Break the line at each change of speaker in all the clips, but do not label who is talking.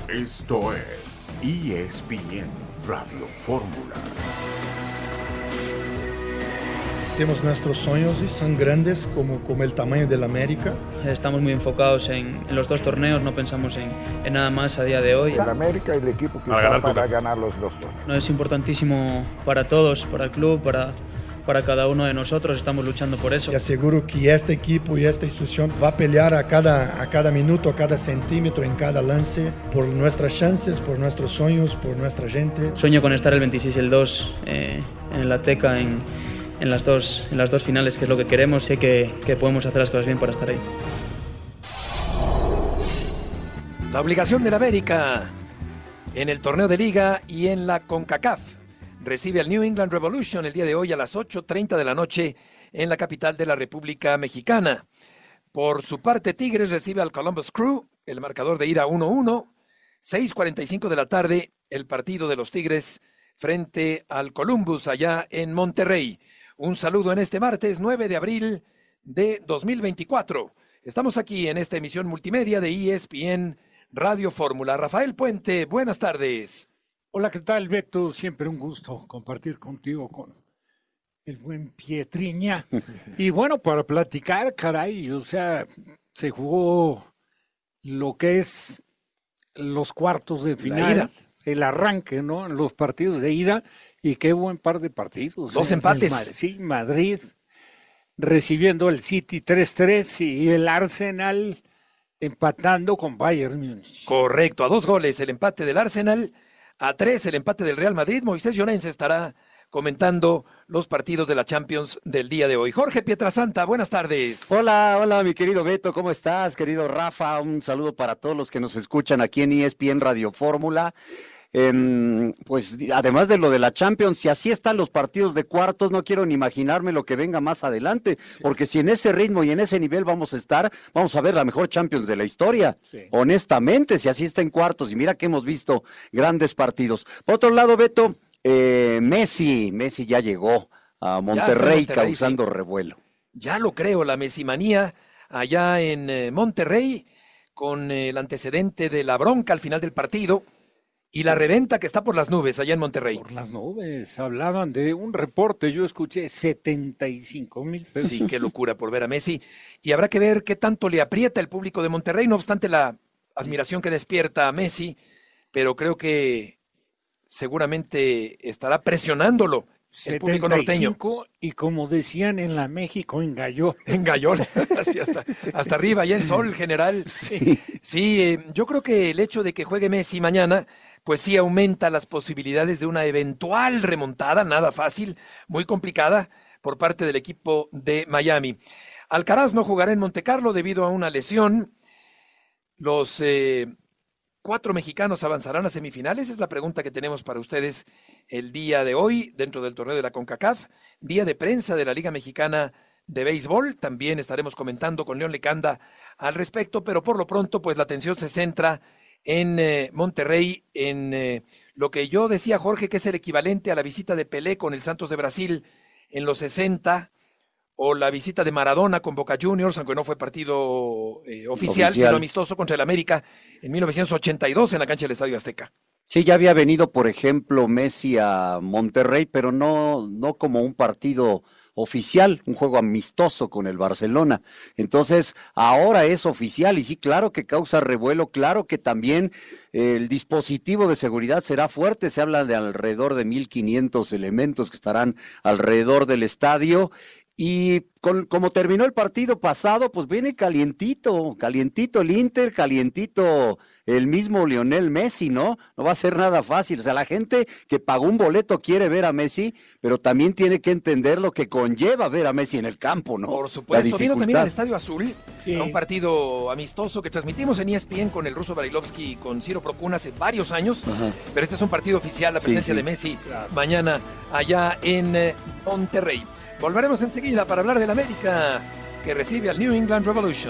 Esto es ESPN Radio Fórmula.
Tenemos nuestros sueños y son grandes como el tamaño del América.
Estamos muy enfocados en los dos torneos, no pensamos en nada más a día de hoy.
El América y el equipo que está para ganar los dos torneos.
No, es importantísimo para todos, para el club, para cada uno de nosotros, estamos luchando por eso.
Y aseguro que este equipo y esta institución va a pelear a cada minuto, a cada centímetro, en cada lance, por nuestras chances, por nuestros sueños, por nuestra gente.
Sueño con estar el 26 y el 2 en el Azteca en las dos finales, que es lo que queremos. Sé que podemos hacer las cosas bien para estar ahí.
La obligación del América en el torneo de Liga y en la CONCACAF recibe al New England Revolution el día de hoy a las 8:30 de la noche en la capital de la República Mexicana. Por su parte, Tigres recibe al Columbus Crew, el marcador de ida 1-1, 6:45 de la tarde, el partido de los Tigres frente al Columbus allá en Monterrey. Un saludo en este martes 9 de abril de 2024. Estamos aquí en esta emisión multimedia de ESPN Radio Fórmula. Rafael Puente, buenas tardes.
Hola, ¿qué tal, Beto? Siempre un gusto compartir contigo con el buen Pietriña. Y bueno, para platicar, caray, o sea, se jugó lo que es los cuartos de final, el arranque, ¿no? Los partidos de ida, y qué buen par de partidos.
Dos empates.
Sí, Madrid recibiendo el City 3-3 y el Arsenal empatando con Bayern Múnich.
Correcto, a 2 goles el empate del Arsenal, a 3 el empate del Real Madrid. Moisés Llorens estará comentando los partidos de la Champions del día de hoy. Jorge Pietrasanta, buenas tardes.
Hola, mi querido Beto, ¿cómo estás? Querido Rafa, un saludo para todos los que nos escuchan aquí en ESPN Radio Fórmula. Pues además de lo de la Champions, si así están los partidos de cuartos, no quiero ni imaginarme lo que venga más adelante, porque si en ese ritmo y en ese nivel vamos a ver la mejor Champions de la historia, honestamente, si así está en cuartos, y mira que hemos visto grandes partidos. Por otro lado, Beto, Messi ya llegó a Monterrey causando revuelo.
Ya lo creo, la Messimanía allá en Monterrey, con el antecedente de la bronca al final del partido. Y la reventa que está por las nubes allá en Monterrey.
Por las nubes, hablaban de un reporte, yo escuché 75,000 pesos.
Sí, qué locura por ver a Messi. Y habrá que ver qué tanto le aprieta el público de Monterrey, no obstante la admiración que despierta a Messi, pero creo que seguramente estará presionándolo el público norteño.
Y como decían en la México, engalló.
Engalló, así hasta arriba, ya el sol general. Sí, yo creo que el hecho de que juegue Messi mañana, pues sí aumenta las posibilidades de una eventual remontada, nada fácil, muy complicada, por parte del equipo de Miami. Alcaraz no jugará en Montecarlo debido a una lesión. Los 4 mexicanos avanzarán a semifinales, es la pregunta que tenemos para ustedes el día de hoy dentro del torneo de la CONCACAF, día de prensa de la Liga Mexicana de Béisbol. También estaremos comentando con León Lecanda al respecto, pero por lo pronto pues la atención se centra en Monterrey, en lo que yo decía, Jorge, que es el equivalente a la visita de Pelé con el Santos de Brasil en los 60, o la visita de Maradona con Boca Juniors, aunque no fue partido oficial, sino amistoso contra el América en 1982 en la cancha del Estadio Azteca.
Sí, ya había venido, por ejemplo, Messi a Monterrey, pero no como un partido oficial, un juego amistoso con el Barcelona. Entonces, ahora es oficial y sí, claro que causa revuelo, claro que también el dispositivo de seguridad será fuerte. Se habla de alrededor de 1,500 elementos que estarán alrededor del estadio. Y como terminó el partido pasado, pues viene calientito el Inter, calientito el mismo Lionel Messi, ¿no? No va a ser nada fácil. O sea, la gente que pagó un boleto quiere ver a Messi, pero también tiene que entender lo que conlleva ver a Messi en el campo, ¿no?
Por supuesto. Vino también al Estadio Azul, a un partido amistoso que transmitimos en ESPN con el ruso Barilovsky y con Ciro Procuna hace varios años. Ajá. Pero este es un partido oficial, la presencia de Messi mañana allá en Monterrey. Volveremos enseguida para hablar del América, que recibe al New England Revolution.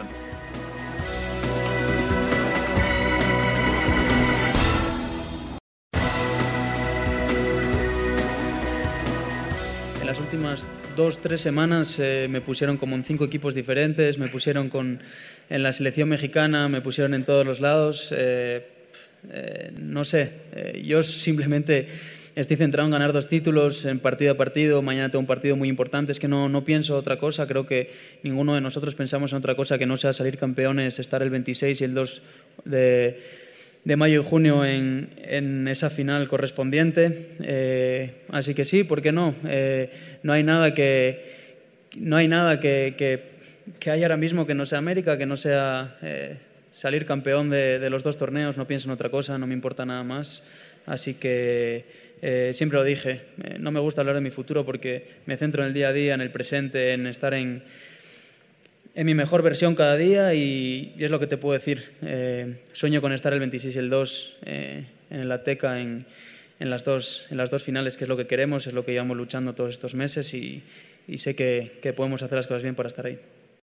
En las últimas 2-3 semanas me pusieron como en 5 equipos diferentes, me pusieron en la selección mexicana, me pusieron en todos los lados. no sé, yo simplemente estoy centrado en ganar 2 títulos en partido a partido. Mañana tengo un partido muy importante. Es que no pienso otra cosa. Creo que ninguno de nosotros pensamos en otra cosa que no sea salir campeones, estar el 26 y el 2 de mayo y junio en esa final correspondiente. Así que sí, ¿por qué no? No hay nada que haya ahora mismo que no sea América, que no sea salir campeón de los 2 torneos. No pienso en otra cosa, no me importa nada más. Así que siempre lo dije, no me gusta hablar de mi futuro porque me centro en el día a día, en el presente, en estar en mi mejor versión cada día y es lo que te puedo decir. Sueño con estar el 26 y el 2 en el Azteca en las dos finales, que es lo que queremos, es lo que llevamos luchando todos estos meses y sé que podemos hacer las cosas bien para estar ahí.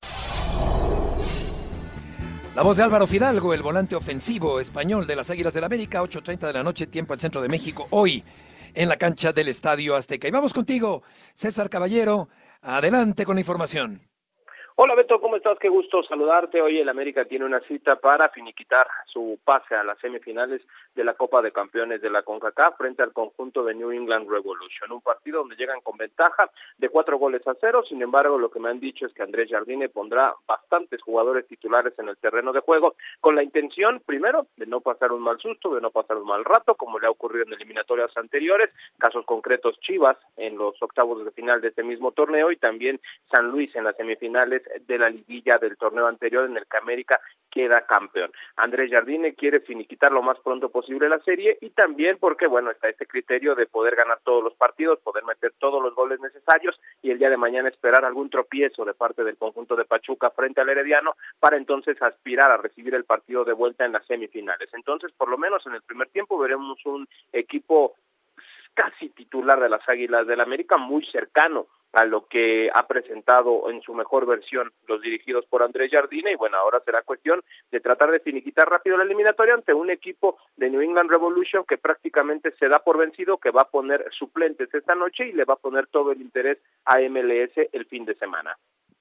La voz de Álvaro Fidalgo, el volante ofensivo español de las Águilas del América, 8:30 de la noche, tiempo al centro de México, hoy en la cancha del Estadio Azteca. Y vamos contigo, César Caballero, adelante con la información.
Hola Beto, ¿cómo estás? Qué gusto saludarte. Hoy el América tiene una cita para finiquitar su pase a las semifinales de la Copa de Campeones de la CONCACAF frente al conjunto de New England Revolution. Un partido donde llegan con ventaja de 4-0. Sin embargo, lo que me han dicho es que Andrés Jardine pondrá bastantes jugadores titulares en el terreno de juego con la intención, primero, de no pasar un mal susto, de no pasar un mal rato, como le ha ocurrido en eliminatorias anteriores, casos concretos Chivas en los octavos de final de este mismo torneo y también San Luis en las semifinales de la liguilla del torneo anterior en el que América queda campeón. Andrés Jardine quiere finiquitar lo más pronto posible la serie y también porque, bueno, está este criterio de poder ganar todos los partidos, poder meter todos los goles necesarios y el día de mañana esperar algún tropiezo de parte del conjunto de Pachuca frente al Herediano para entonces aspirar a recibir el partido de vuelta en las semifinales. Entonces, por lo menos en el primer tiempo veremos un equipo casi titular de las Águilas del América, muy cercano a lo que ha presentado en su mejor versión los dirigidos por Andrés Jardine y bueno, ahora será cuestión de tratar de finiquitar rápido la eliminatoria ante un equipo de New England Revolution que prácticamente se da por vencido, que va a poner suplentes esta noche y le va a poner todo el interés a MLS el fin de semana.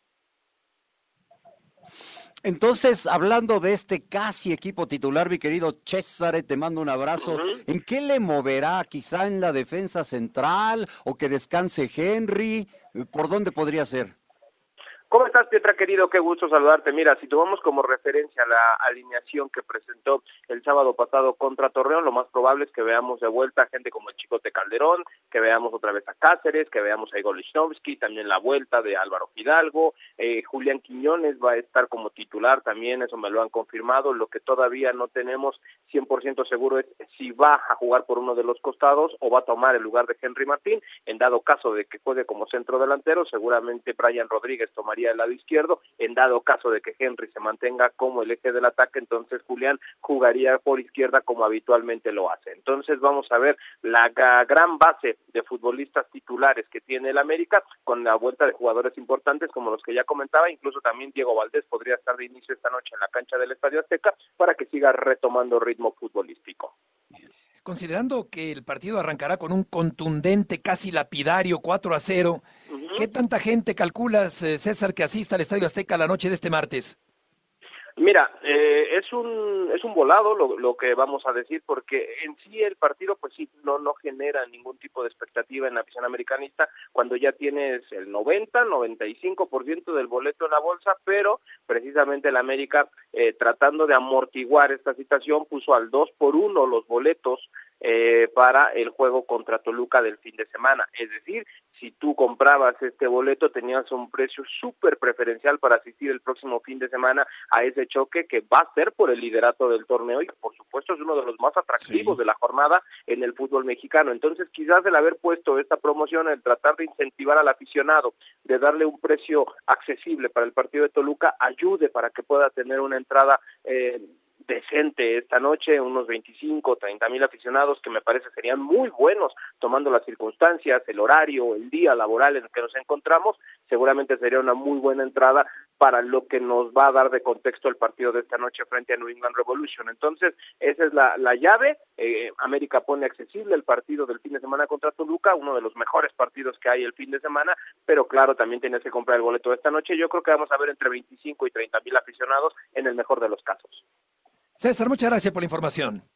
Entonces, hablando de este casi equipo titular, mi querido César, te mando un abrazo. ¿En qué le moverá? ¿Quizá en la defensa central o que descanse Henry? ¿Por dónde podría ser?
¿Cómo estás, Pietra, querido? Qué gusto saludarte. Mira, si tomamos como referencia la alineación que presentó el sábado pasado contra Torreón, lo más probable es que veamos de vuelta a gente como el Chicote Calderón, que veamos otra vez a Cáceres, que veamos a Igor Lichnowsky, también la vuelta de Álvaro Fidalgo, Julián Quiñones va a estar como titular también, eso me lo han confirmado. Lo que todavía no tenemos 100% seguro es si va a jugar por uno de los costados o va a tomar el lugar de Henry Martín. En dado caso de que juegue como centro delantero, seguramente Brian Rodríguez tomaría el lado izquierdo. En dado caso de que Henry se mantenga como el eje del ataque, entonces Julián jugaría por izquierda como habitualmente lo hace. Entonces vamos a ver la gran base de futbolistas titulares que tiene el América, con la vuelta de jugadores importantes como los que ya comentaba. Incluso también Diego Valdés podría estar de inicio esta noche en la cancha del Estadio Azteca para que siga retomando ritmo futbolístico.
Considerando que el partido arrancará con un contundente, casi lapidario 4-0, ¿qué tanta gente calculas, César, que asista al Estadio Azteca la noche de este martes?
Mira, es un volado lo que vamos a decir, porque en sí el partido pues sí no genera ningún tipo de expectativa en la afición americanista cuando ya tienes el 95% del boleto en la bolsa, pero precisamente el América tratando de amortiguar esta situación puso al 2-1 los boletos para el juego contra Toluca del fin de semana. Es decir, si tú comprabas este boleto tenías un precio súper preferencial para asistir el próximo fin de semana a ese choque que va a ser por el liderato del torneo y que por supuesto es uno de los más atractivos de la jornada en el fútbol mexicano. Entonces quizás el haber puesto esta promoción, el tratar de incentivar al aficionado, de darle un precio accesible para el partido de Toluca, ayude para que pueda tener una entrada decente esta noche, unos 25, 30 mil aficionados que me parece serían muy buenos tomando las circunstancias, el horario, el día laboral en el que nos encontramos. Seguramente sería una muy buena entrada para lo que nos va a dar de contexto el partido de esta noche frente a New England Revolution. Entonces, esa es la llave. América pone accesible el partido del fin de semana contra Toluca, uno de los mejores partidos que hay el fin de semana, pero claro, también tienes que comprar el boleto de esta noche. Yo creo que vamos a ver entre 25 y 30 mil aficionados en el mejor de los casos.
César, muchas gracias por la información.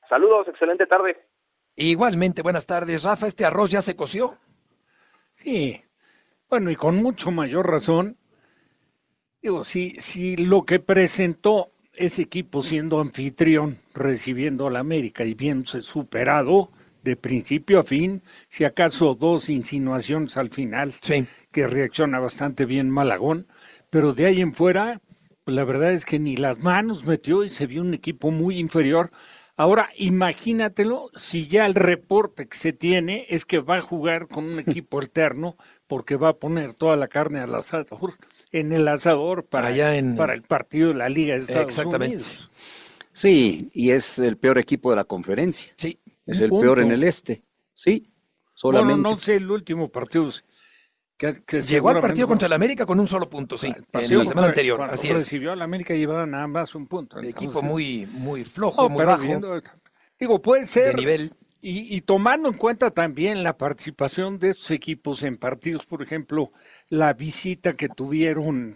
Saludos, excelente tarde.
Igualmente, buenas tardes. Rafa, ¿este arroz ya se coció?
Sí, bueno, y con mucho mayor razón. Digo, si lo que presentó ese equipo siendo anfitrión, recibiendo a la América y viéndose superado de principio a fin, si acaso 2 insinuaciones al final,
sí,
que reacciona bastante bien Malagón, pero de ahí en fuera, pues la verdad es que ni las manos metió y se vio un equipo muy inferior. Ahora, imagínatelo, si ya el reporte que se tiene es que va a jugar con un equipo alterno, porque va a poner toda la carne al asador, en el asador para el partido de la Liga de Estados Unidos.
Sí, y es el peor equipo de la conferencia.
Sí.
Es el peor en el este. Sí, solamente.
Bueno, no sé, el último partido que
llegó al partido contra el América con un solo punto, sí, en la semana anterior. Así es.
Recibió al América y llevaba nada más un punto.
El equipo muy flojo, muy bajo.
Digo, puede ser.
De nivel.
Y tomando en cuenta también la participación de estos equipos en partidos, por ejemplo, la visita que tuvieron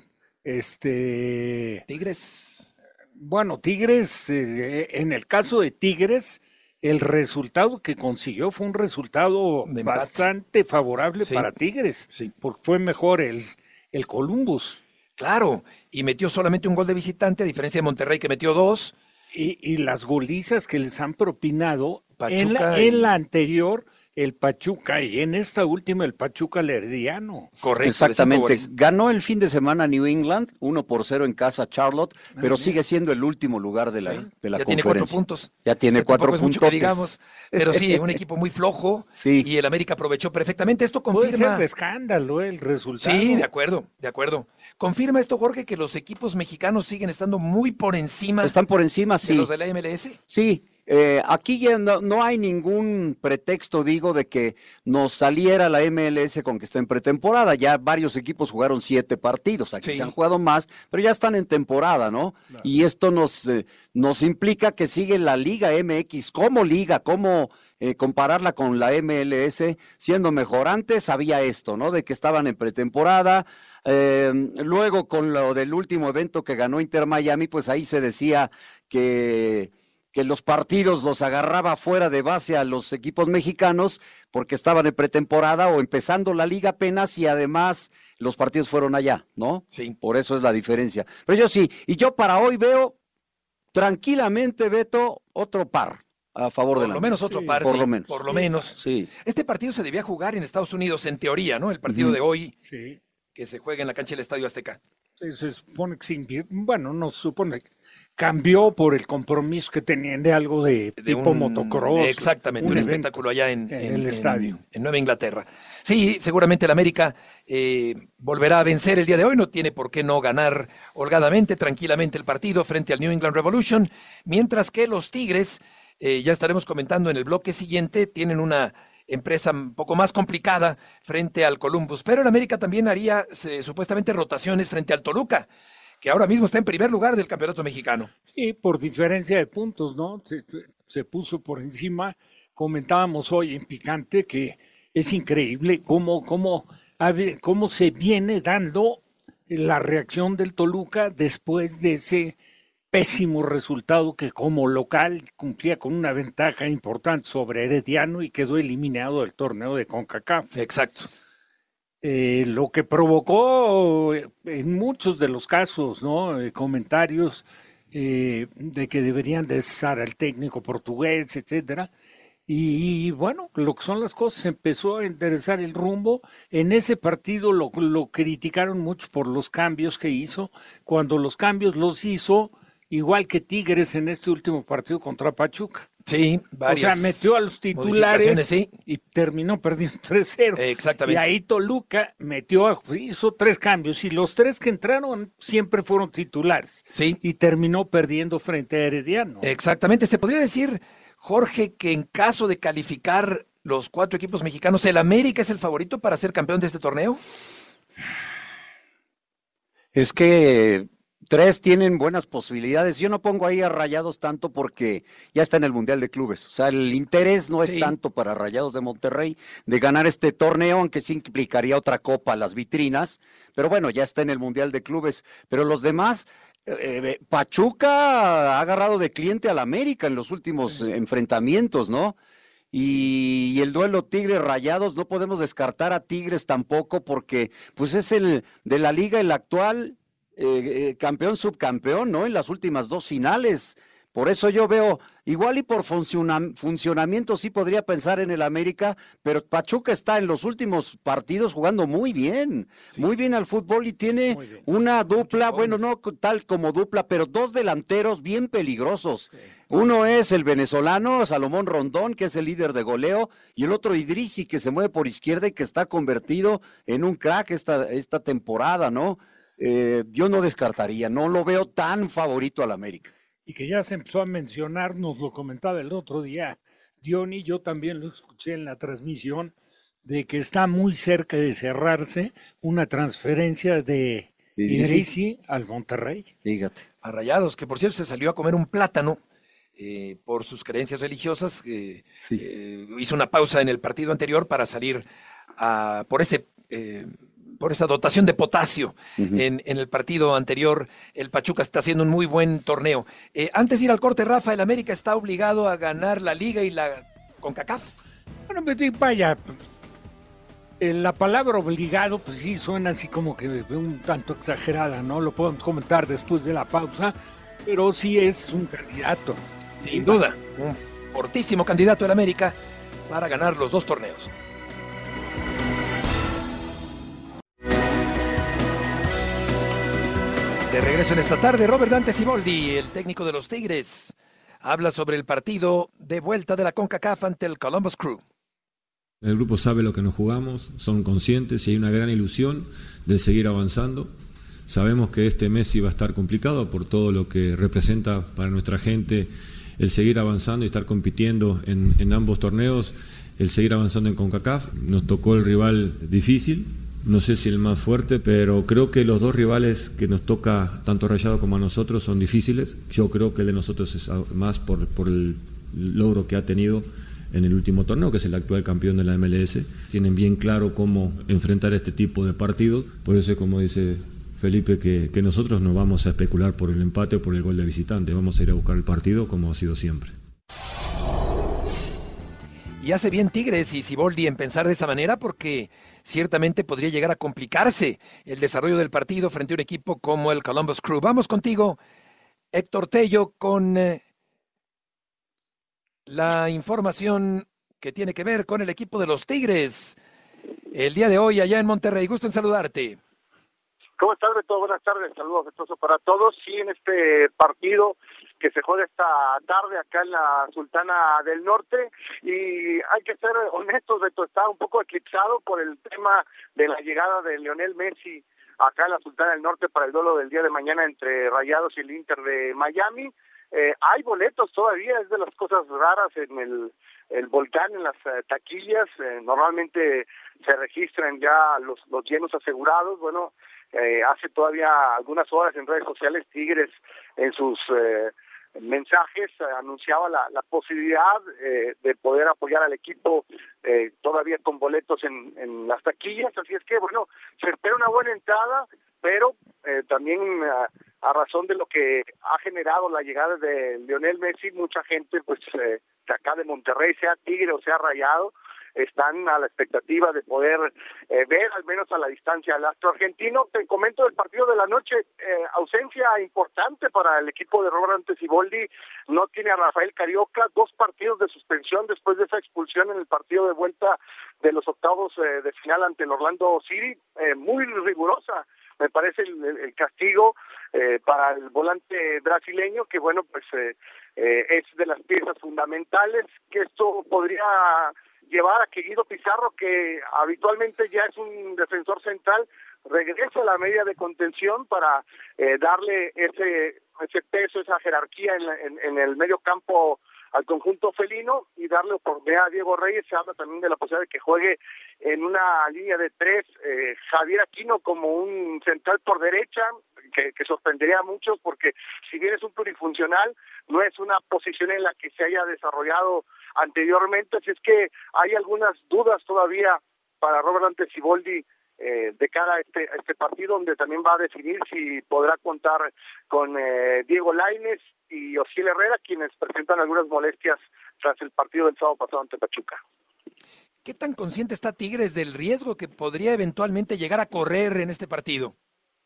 Tigres.
Bueno, Tigres, en el caso de Tigres, el resultado que consiguió fue un resultado bastante favorable para Tigres, porque fue mejor el Columbus.
Claro, y metió solamente un gol de visitante, a diferencia de Monterrey que metió 2.
Y las golizas que les han propinado
Pachuca
en la anterior, el Pachuca, y en esta última el Pachuca Herediano.
Correcto. Exactamente. Ganó el fin de semana New England, 1-0 en casa Charlotte, pero sigue siendo el último lugar de la
ya
conferencia.
Tiene 4 puntos.
Ya tiene 4 puntos.
Digamos, pero sí, un equipo muy flojo y el América aprovechó perfectamente. Esto confirma.
Puede ser de escándalo el resultado.
Sí, de acuerdo. ¿Confirma esto, Jorge, que los equipos mexicanos siguen estando muy por encima?
Están por encima,
de los de la MLS.
Sí. Aquí ya no hay ningún pretexto, de que nos saliera la MLS con que está en pretemporada. Ya varios equipos jugaron 7 partidos, aquí se han jugado más, pero ya están en temporada, ¿no? Claro. Y esto nos implica que sigue la Liga MX como liga, como compararla con la MLS siendo mejor. Antes había esto, ¿no? De que estaban en pretemporada. Luego con lo del último evento que ganó Inter Miami, pues ahí se decía que los partidos los agarraba fuera de base a los equipos mexicanos porque estaban en pretemporada o empezando la liga apenas y además los partidos fueron allá, ¿no?
Sí.
Por eso es la diferencia. Pero yo sí, y yo para hoy veo tranquilamente, Beto, otro par a favor de la...
Por lo menos otro par,
por lo menos.
Por lo menos.
Sí.
Este partido se debía jugar en Estados Unidos, en teoría, ¿no? El partido de hoy, que se juega en la cancha del Estadio Azteca.
Se supone que no se supone que cambió por el compromiso que tenían de algo de tipo motocross.
Exactamente, un espectáculo allá en
el estadio.
En Nueva Inglaterra. Sí, seguramente el América volverá a vencer el día de hoy, no tiene por qué no ganar holgadamente, tranquilamente el partido frente al New England Revolution, mientras que los Tigres, ya estaremos comentando en el bloque siguiente, tienen una empresa un poco más complicada frente al Columbus, pero el América también haría supuestamente rotaciones frente al Toluca, que ahora mismo está en primer lugar del campeonato mexicano.
Sí, por diferencia de puntos, ¿no? Se puso por encima. Comentábamos hoy en Picante que es increíble cómo se viene dando la reacción del Toluca después de ese pésimo resultado que como local cumplía con una ventaja importante sobre Herediano y quedó eliminado del torneo de CONCACAF.
Exacto.
Lo que provocó en muchos de los casos, ¿no? Comentarios de que deberían de cesar al técnico portugués, etcétera. Y bueno, lo que son las cosas, empezó a enderezar el rumbo. En ese partido lo criticaron mucho por los cambios que hizo. Cuando los cambios los hizo, igual que Tigres en este último partido contra Pachuca.
Sí, varias.
O sea, metió a los titulares y terminó perdiendo 3-0.
Exactamente.
Y ahí Toluca hizo 3 cambios y los 3 que entraron siempre fueron titulares.
Sí.
Y terminó perdiendo frente a Herediano.
Exactamente. Se podría decir, Jorge, que en caso de calificar los 4 equipos mexicanos, ¿el América es el favorito para ser campeón de este torneo?
Es que 3 tienen buenas posibilidades. Yo no pongo ahí a Rayados tanto porque ya está en el Mundial de Clubes. O sea, el interés no es tanto para Rayados de Monterrey de ganar este torneo, aunque sí implicaría otra copa a las vitrinas. Pero bueno, ya está en el Mundial de Clubes. Pero los demás, Pachuca ha agarrado de cliente al América en los últimos enfrentamientos, ¿no? Y el duelo Tigres-Rayados, no podemos descartar a Tigres tampoco porque pues es el de la liga el actual campeón subcampeón, ¿no? En las últimas 2 finales. Por eso yo veo, igual y por funcionamiento sí podría pensar en el América, pero Pachuca está en los últimos partidos jugando muy bien al fútbol y tiene una dupla, bueno, no tal como dupla, pero 2 delanteros bien peligrosos. Sí. Uno es el venezolano Salomón Rondón, que es el líder de goleo, y el otro Idrissi, que se mueve por izquierda y que está convertido en un crack esta temporada, ¿no? Yo no descartaría, no lo veo tan favorito al América.
Y que ya se empezó a mencionar, nos lo comentaba el otro día Diony, yo también lo escuché en la transmisión, de que está muy cerca de cerrarse una transferencia de Idrissi al Monterrey.
Fíjate.
A Rayados, que por cierto se salió a comer un plátano por sus creencias religiosas. Hizo una pausa en el partido anterior para salir por esa dotación de potasio en el partido anterior. El Pachuca está haciendo un muy buen torneo. Antes de ir al corte, Rafa, el América está obligado a ganar la Liga y la CONCACAF.
Bueno, vaya, la palabra obligado, pues sí, suena así como que un tanto exagerada, ¿no? Lo podemos comentar después de la pausa, pero sí es un candidato.
Sin duda, un fortísimo candidato el América para ganar los 2 torneos. De regreso en esta tarde, Robert Dante Siboldi, el técnico de los Tigres, habla sobre el partido de vuelta de la CONCACAF ante el Columbus Crew.
El grupo sabe lo que nos jugamos, son conscientes y hay una gran ilusión de seguir avanzando. Sabemos que este mes iba a estar complicado por todo lo que representa para nuestra gente el seguir avanzando y estar compitiendo en ambos torneos, el seguir avanzando en CONCACAF. Nos tocó el rival difícil. No sé si el más fuerte, pero creo que los 2 rivales que nos toca, tanto Rayados como a nosotros, son difíciles. Yo creo que el de nosotros es más por el logro que ha tenido en el último torneo, que es el actual campeón de la MLS. Tienen bien claro cómo enfrentar este tipo de partidos. Por eso, como dice Felipe, que nosotros no vamos a especular por el empate o por el gol de visitante. Vamos a ir a buscar el partido como ha sido siempre.
Y hace bien Tigres y Siboldi en pensar de esa manera porque ciertamente podría llegar a complicarse el desarrollo del partido frente a un equipo como el Columbus Crew. Vamos contigo, Héctor Tello, con la información que tiene que ver con el equipo de los Tigres. El día de hoy allá en Monterrey. Gusto en saludarte.
¿Cómo estás, Beto? Buenas tardes. Saludos afectuosos para todos. Sí, en este partido que se juega esta tarde acá en la Sultana del Norte, y hay que ser honestos, Beto, está un poco eclipsado por el tema de la llegada de Lionel Messi acá en la Sultana del Norte para el duelo del día de mañana entre Rayados y el Inter de Miami. Hay boletos todavía, es de las cosas raras en el Volcán, en las taquillas. Normalmente se registran ya los llenos asegurados. Bueno, hace todavía algunas horas en redes sociales Tigres en sus mensajes anunciaba la posibilidad de poder apoyar al equipo todavía con boletos en las taquillas. Así es que, bueno, se espera una buena entrada, pero también a razón de lo que ha generado la llegada de Lionel Messi, mucha gente pues de acá de Monterrey, sea Tigre o sea Rayado, están a la expectativa de poder ver al menos a la distancia al astro argentino. Te comento del partido de la noche, ausencia importante para el equipo de Robert Dante Siboldi. No tiene a Rafael Carioca, 2 partidos de suspensión después de esa expulsión en el partido de vuelta de los octavos de final ante el Orlando City. Muy rigurosa me parece el castigo para el volante brasileño, que bueno, pues es de las piezas fundamentales, que esto podría llevar a que Guido Pizarro, que habitualmente ya es un defensor central, regrese a la media de contención para darle ese peso, esa jerarquía en el medio campo al conjunto felino y darle oportunidad a Diego Reyes. Se habla también de la posibilidad de que juegue en una línea de 3 Javier Aquino como un central por derecha, que sorprendería a muchos porque si bien es un plurifuncional, no es una posición en la que se haya desarrollado anteriormente, así es que hay algunas dudas todavía para Robert Dante Siboldi de cara a este partido, donde también va a definir si podrá contar con Diego Lainez y Osiel Herrera, quienes presentan algunas molestias tras el partido del sábado pasado ante Pachuca.
¿Qué tan consciente está Tigres del riesgo que podría eventualmente llegar a correr en este partido?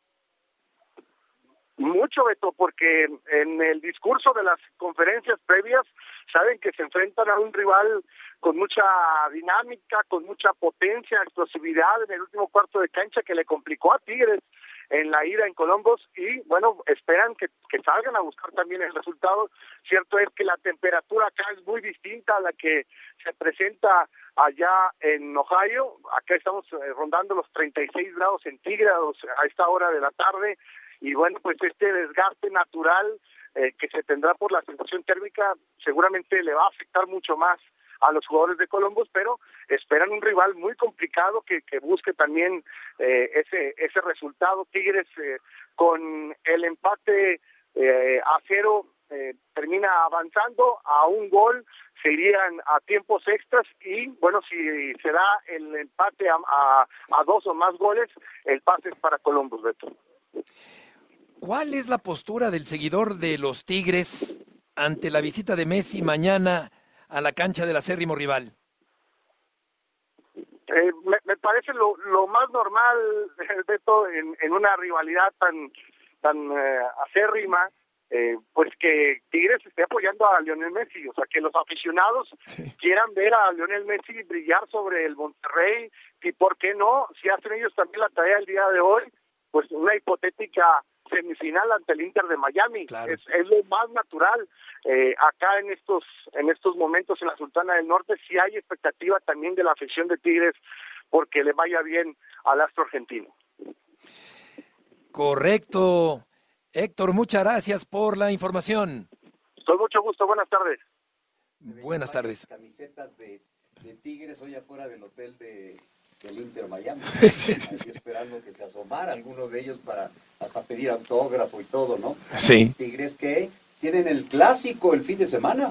Mucho, Beto, porque en el discurso de las conferencias previas saben que se enfrentan a un rival con mucha dinámica, con mucha potencia, explosividad en el último cuarto de cancha, que le complicó a Tigres en la ida en Columbus, y bueno, esperan que salgan a buscar también el resultado. Cierto es que la temperatura acá es muy distinta a la que se presenta allá en Ohio. Acá estamos rondando los 36 grados centígrados a esta hora de la tarde, y bueno, pues este desgaste natural que se tendrá por la sensación térmica seguramente le va a afectar mucho más a los jugadores de Columbus, pero esperan un rival muy complicado que busque también ese resultado. Tigres con el empate a 0 termina avanzando a un gol, se irían a tiempos extras, y bueno, si se da el empate a 2 o más goles, el pase es para Columbus, Beto.
¿Cuál es la postura del seguidor de los Tigres ante la visita de Messi mañana a la cancha del acérrimo rival?
Me parece lo más normal, Beto, en una rivalidad tan acérrima, pues que Tigres esté apoyando a Lionel Messi, o sea, que los aficionados quieran ver a Lionel Messi brillar sobre el Monterrey, y por qué no, si hacen ellos también la tarea el día de hoy, pues una hipotética semifinal ante el Inter de Miami. Claro. Es lo más natural. Acá en estos momentos en la Sultana del Norte sí hay expectativa también de la afición de Tigres porque le vaya bien al astro argentino.
Correcto. Héctor, muchas gracias por la información.
Con mucho gusto, buenas tardes.
Buenas tardes.
Camisetas de Tigres hoy afuera del hotel del Inter Miami. Aquí esperando que se asomara alguno de ellos para hasta pedir autógrafo y todo, ¿no?
Sí.
Tigres que tienen el clásico el fin de semana.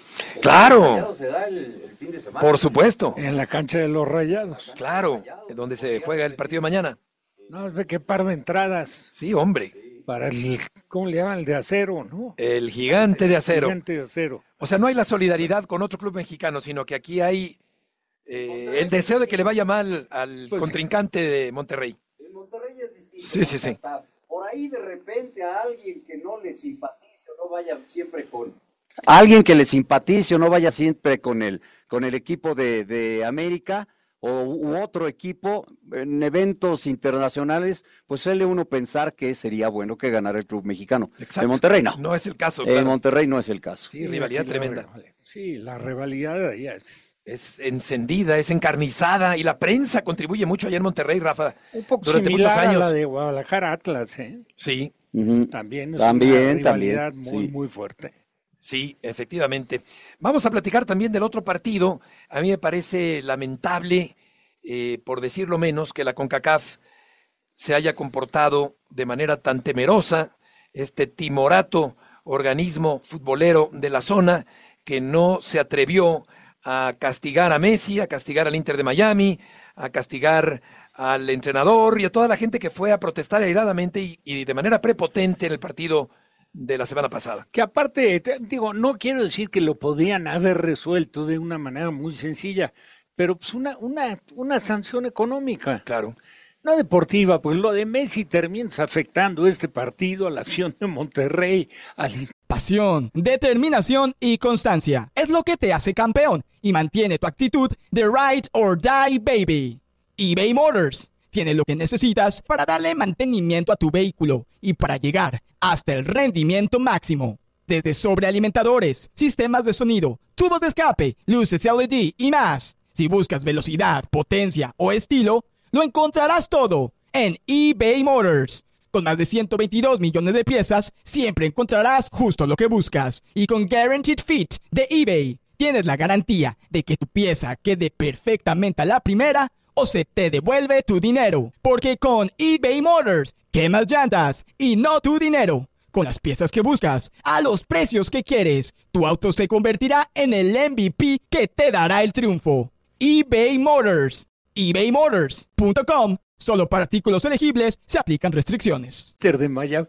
Claro.
Se da el fin de semana.
Por supuesto.
En la cancha de los Rayados.
Claro, donde se juega el partido mañana.
No, ve qué par de entradas.
Sí, hombre.
Para el, ¿cómo le llaman? El de acero, ¿no?
El gigante de acero.
El gigante de acero.
O sea, no hay la solidaridad con otro club mexicano, sino que aquí hay el deseo de que le vaya mal al contrincante de Monterrey.
El Monterrey es distinto.
Sí.
Hasta por ahí de repente a alguien que no le simpatice o no vaya siempre con... Alguien que le simpatice o no vaya siempre con el equipo de América u otro equipo en eventos internacionales, pues suele uno pensar que sería bueno que ganara el club mexicano.
Exacto.
En Monterrey no.
No es el caso, claro.
En Monterrey no es el caso.
Sí, rivalidad tremenda.
Sí, la rivalidad ya
es encendida, es encarnizada, y la prensa contribuye mucho allá en Monterrey, Rafa.
Un poco
durante
similar
muchos años.
a la de Guadalajara Atlas, ¿eh?
Sí.
También es una rivalidad muy fuerte.
Sí, efectivamente. Vamos a platicar también del otro partido. A mí me parece lamentable, por decirlo menos, que la CONCACAF se haya comportado de manera tan temerosa, este timorato organismo futbolero de la zona, que no se atrevió a castigar a Messi, a castigar al Inter de Miami, a castigar al entrenador y a toda la gente que fue a protestar airadamente y de manera prepotente en el partido de la semana pasada.
Que aparte, digo, no quiero decir que lo podían haber resuelto de una manera muy sencilla, pero pues una sanción económica.
Claro.
No deportiva, pues lo de Messi termina afectando este partido a la afición de Monterrey.
Pasión, determinación y constancia es lo que te hace campeón y mantiene tu actitud de ride or die, baby. eBay Motors tiene lo que necesitas para darle mantenimiento a tu vehículo y para llegar hasta el rendimiento máximo. Desde sobrealimentadores, sistemas de sonido, tubos de escape, luces LED y más. Si buscas velocidad, potencia o estilo, lo encontrarás todo en eBay Motors. Con más de 122 millones de piezas, siempre encontrarás justo lo que buscas. Y con Guaranteed Fit de eBay, tienes la garantía de que tu pieza quede perfectamente a la primera o se te devuelve tu dinero. Porque con eBay Motors, quemas llantas y no tu dinero. Con las piezas que buscas, a los precios que quieres, tu auto se convertirá en el MVP que te dará el triunfo. eBay Motors. ebaymotors.com. Solo para artículos elegibles se aplican restricciones.
De Miami.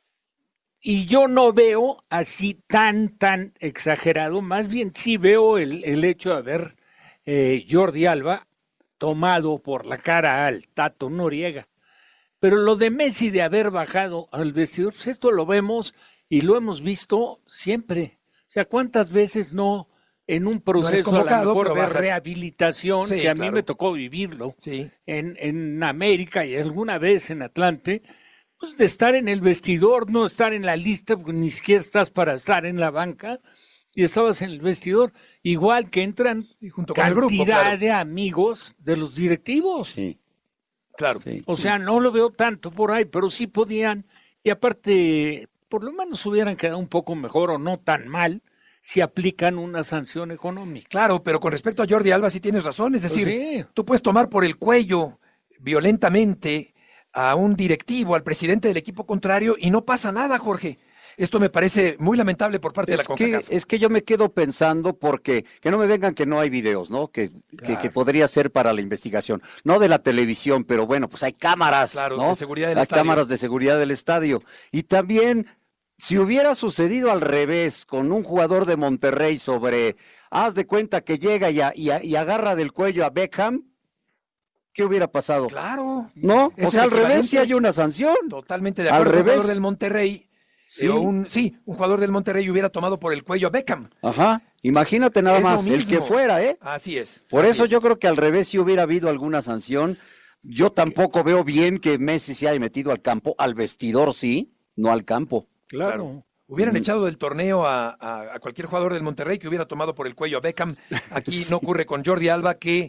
Y yo no veo así tan exagerado, más bien sí veo el hecho de haber Jordi Alba tomado por la cara al Tato Noriega. Pero lo de Messi de haber bajado al vestidor, pues esto lo vemos y lo hemos visto siempre. O sea, ¿cuántas veces no en un proceso no a lo mejor de rehabilitación, sí, que a mí me tocó vivirlo, sí, en América y alguna vez en Atlante, pues de estar en el vestidor, no estar en la lista, porque ni siquiera estás para estar en la banca, y estabas en el vestidor, igual que entran junto con cantidad el grupo, claro, de amigos de los directivos. Sí.
Claro.
Sí. O sea, no lo veo tanto por ahí, pero sí podían, y aparte, por lo menos hubieran quedado un poco mejor o no tan mal si aplican una sanción económica.
Claro, pero con respecto a Jordi Alba sí tienes razón, es decir, sí, tú puedes tomar por el cuello violentamente a un directivo, al presidente del equipo contrario, y no pasa nada, Jorge. Esto me parece muy lamentable por parte de la CONCACAF.
Es que yo me quedo pensando porque, que no me vengan que no hay videos, ¿no? Claro, que podría ser para la investigación. No de la televisión, pero bueno, pues hay cámaras, claro, ¿no?
De seguridad del
hay
estadio.
Cámaras de seguridad del estadio. Y también, si hubiera sucedido al revés, con un jugador de Monterrey haz de cuenta que llega y agarra del cuello a Beckham, ¿qué hubiera pasado?
Claro.
¿No? O sea, al revés sí hay una sanción.
Totalmente de acuerdo.
Al revés.
Un jugador del Monterrey... Sí. Un jugador del Monterrey hubiera tomado por el cuello a Beckham.
Ajá, imagínate nada más, el que fuera, ¿eh?
Así es.
Por eso yo creo que al revés si hubiera habido alguna sanción. Yo tampoco veo bien que Messi se haya metido al campo, al vestidor sí, no al campo.
Claro. Hubieran echado del torneo a cualquier jugador del Monterrey que hubiera tomado por el cuello a Beckham. Aquí sí. No ocurre con Jordi Alba que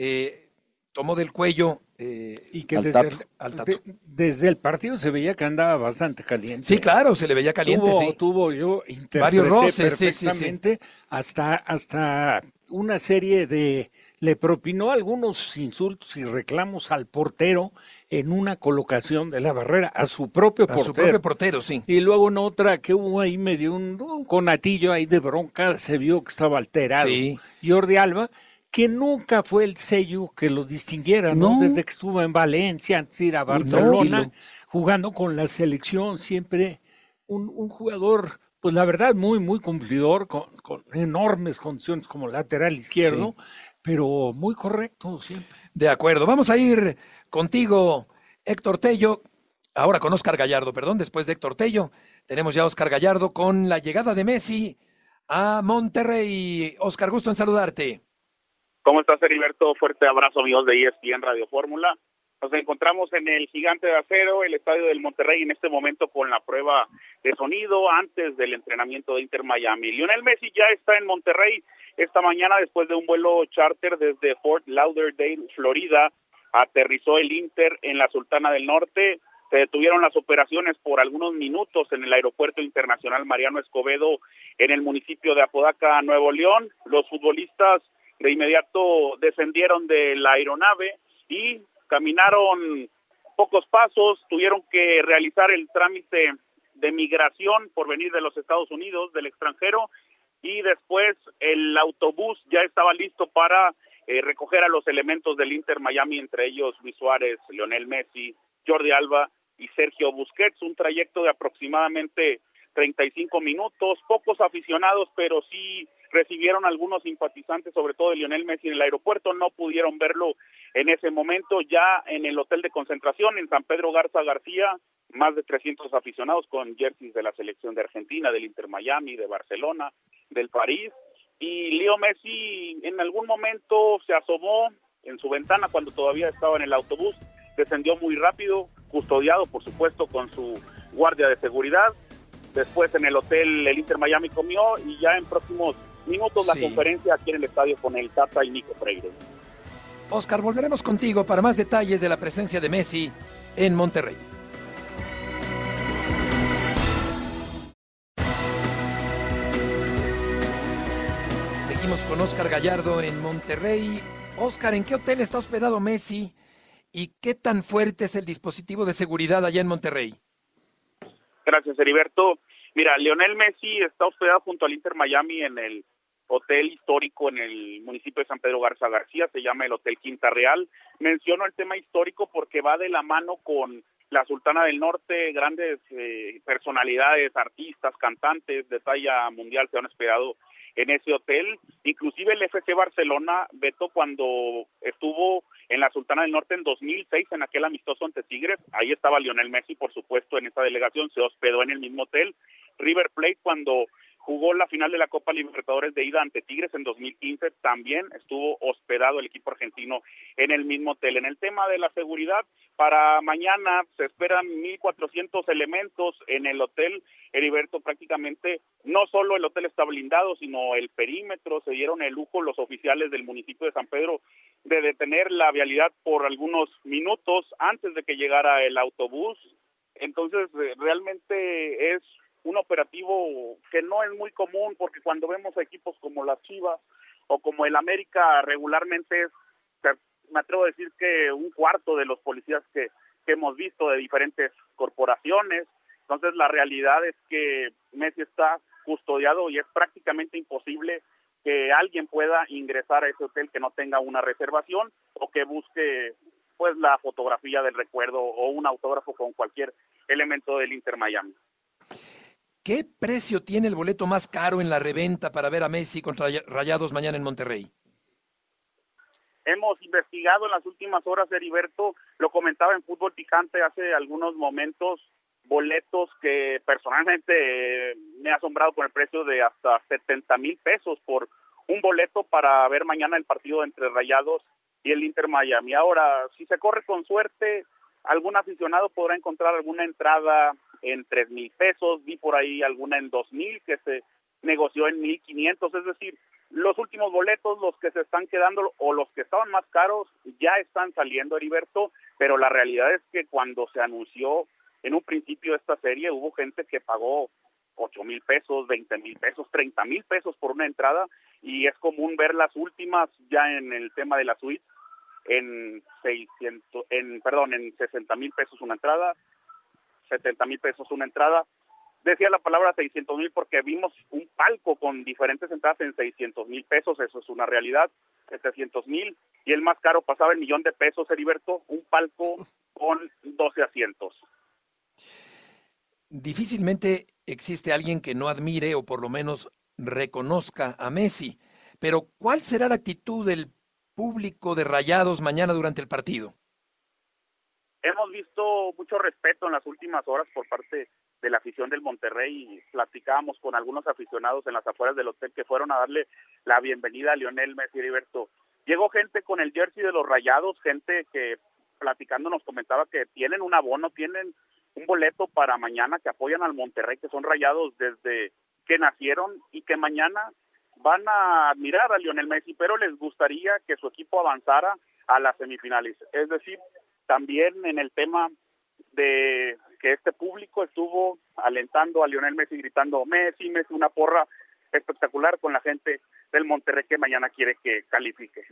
tomó del cuello
y que desde el partido se veía que andaba bastante caliente.
Sí, claro, se le veía caliente.
Yo interpreté perfectamente, sí. Hasta una serie le propinó algunos insultos y reclamos al portero en una colocación de la barrera, a su propio
portero, sí.
Y luego en otra que hubo ahí medio un conatillo ahí de bronca, se vio que estaba alterado. Sí. Jordi Alba, que nunca fue el sello que lo distinguiera, ¿no? Desde que estuvo en Valencia, antes de ir a Barcelona, jugando con la selección, siempre un jugador, pues la verdad, muy, muy cumplidor, con enormes condiciones como lateral izquierdo, sí, pero muy correcto siempre.
De acuerdo, vamos a ir contigo, Héctor Tello, ahora con Óscar Gallardo, después de Héctor Tello, tenemos ya a Óscar Gallardo con la llegada de Messi a Monterrey. Óscar, gusto en saludarte.
¿Cómo estás, Heriberto? Fuerte abrazo, amigos de ESPN Radio Fórmula. Nos encontramos en el Gigante de Acero, el estadio del Monterrey, en este momento con la prueba de sonido antes del entrenamiento de Inter Miami. Lionel Messi ya está en Monterrey esta mañana después de un vuelo charter desde Fort Lauderdale, Florida. Aterrizó el Inter en la Sultana del Norte. Se detuvieron las operaciones por algunos minutos en el Aeropuerto Internacional Mariano Escobedo en el municipio de Apodaca, Nuevo León. Los futbolistas de inmediato descendieron de la aeronave y caminaron pocos pasos, tuvieron que realizar el trámite de migración por venir de los Estados Unidos, del extranjero, y después el autobús ya estaba listo para recoger a los elementos del Inter Miami, entre ellos Luis Suárez, Lionel Messi, Jordi Alba y Sergio Busquets, un trayecto de aproximadamente 35 minutos, pocos aficionados, pero sí recibieron algunos simpatizantes, sobre todo de Lionel Messi en el aeropuerto, no pudieron verlo en ese momento. Ya en el hotel de concentración en San Pedro Garza García, más de 300 aficionados con jerseys de la selección de Argentina, del Inter Miami, de Barcelona, del París, y Leo Messi en algún momento se asomó en su ventana cuando todavía estaba en el autobús, descendió muy rápido, custodiado por supuesto con su guardia de seguridad. Después en el hotel el Inter Miami comió y ya en próximos minutos la conferencia aquí en el estadio con el Tata y Nico Freire.
Óscar, volveremos contigo para más detalles de la presencia de Messi en Monterrey. Seguimos con Óscar Gallardo en Monterrey. Óscar, ¿en qué hotel está hospedado Messi y qué tan fuerte es el dispositivo de seguridad allá en Monterrey?
Gracias, Heriberto. Mira, Lionel Messi está hospedado junto al Inter Miami en el hotel histórico en el municipio de San Pedro Garza García, se llama el Hotel Quinta Real. Menciono el tema histórico porque va de la mano con la Sultana del Norte, grandes personalidades, artistas, cantantes de talla mundial se han hospedado en ese hotel. Inclusive el FC Barcelona, Beto, cuando estuvo en la Sultana del Norte en 2006, en aquel amistoso ante Tigres, ahí estaba Lionel Messi, por supuesto, en esa delegación, se hospedó en el mismo hotel. River Plate, cuando jugó la final de la Copa Libertadores de ida ante Tigres en 2015, también estuvo hospedado el equipo argentino en el mismo hotel. En el tema de la seguridad, para mañana se esperan 1,400 elementos en el hotel. Heriberto, prácticamente no solo el hotel está blindado, sino el perímetro. Se dieron el lujo los oficiales del municipio de San Pedro de detener la vialidad por algunos minutos antes de que llegara el autobús. Entonces, realmente es un operativo que no es muy común, porque cuando vemos a equipos como las Chivas o como el América, regularmente me atrevo a decir que un cuarto de los policías que hemos visto de diferentes corporaciones. Entonces la realidad es que Messi está custodiado y es prácticamente imposible que alguien pueda ingresar a ese hotel que no tenga una reservación o que busque pues la fotografía del recuerdo o un autógrafo con cualquier elemento del Inter Miami.
¿Qué precio tiene el boleto más caro en la reventa para ver a Messi contra Rayados mañana en Monterrey?
Hemos investigado en las últimas horas, Heriberto, lo comentaba en Fútbol Picante hace algunos momentos, boletos que personalmente me ha asombrado con el precio de hasta 70,000 pesos por un boleto para ver mañana el partido entre Rayados y el Inter Miami. Ahora, si se corre con suerte, algún aficionado podrá encontrar alguna entrada en 3,000 pesos, vi por ahí alguna en 2,000 que se negoció en 1,500, es decir, los últimos boletos, los que se están quedando o los que estaban más caros ya están saliendo, Heriberto, pero la realidad es que cuando se anunció en un principio esta serie hubo gente que pagó 8,000 pesos, 20,000 pesos, 30,000 pesos por una entrada, y es común ver las últimas ya en el tema de la suite en 60,000 pesos una entrada, 70,000 pesos una entrada. Decía la palabra 600,000 porque vimos un palco con diferentes entradas en 600,000 pesos, eso es una realidad, 700,000, y el más caro pasaba el 1,000,000 de pesos, Heriberto, un palco con 12 asientos.
Difícilmente existe alguien que no admire o por lo menos reconozca a Messi, pero ¿cuál será la actitud del público de Rayados mañana durante el partido?
Hemos visto mucho respeto en las últimas horas por parte de la afición del Monterrey y platicábamos con algunos aficionados en las afueras del hotel que fueron a darle la bienvenida a Lionel Messi, Heriberto. Llegó gente con el jersey de los Rayados, gente que platicando nos comentaba que tienen un abono, tienen un boleto para mañana, que apoyan al Monterrey, que son Rayados desde que nacieron y que mañana van a admirar a Lionel Messi, pero les gustaría que su equipo avanzara a las semifinales. Es decir, también en el tema de que este público estuvo alentando a Lionel Messi, gritando Messi, Messi, una porra espectacular con la gente del Monterrey que mañana quiere que califique.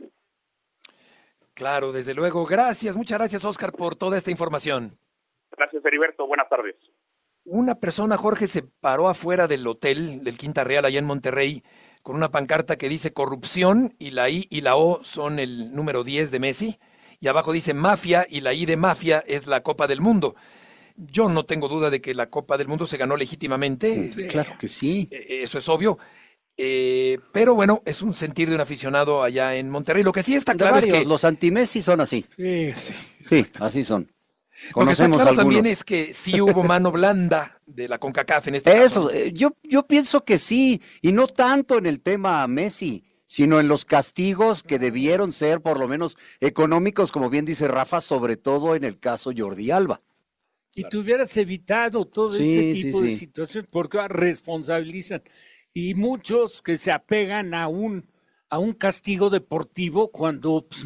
Claro, desde luego. Gracias, muchas gracias, Oscar, por toda esta información.
Gracias, Heriberto. Buenas tardes.
Una persona, Jorge, se paró afuera del hotel del Quinta Real allá en Monterrey con una pancarta que dice corrupción, y la I y la O son el número 10 de Messi, y abajo dice mafia, y la I de mafia es la Copa del Mundo. Yo no tengo duda de que la Copa del Mundo se ganó legítimamente.
Sí, claro que sí.
Eso es obvio. Pero bueno, es un sentir de un aficionado allá en Monterrey. Lo que sí está claro es que
los anti-Messi son así. Sí, así son.
Lo que está claro también es que sí hubo mano blanda de la CONCACAF en este caso.
Yo pienso que sí, y no tanto en el tema Messi, sino en los castigos que debieron ser por lo menos económicos, como bien dice Rafa, sobre todo en el caso Jordi Alba.
Y tú hubieras evitado todo este tipo de situaciones, porque responsabilizan. Y muchos que se apegan a un castigo deportivo cuando pues,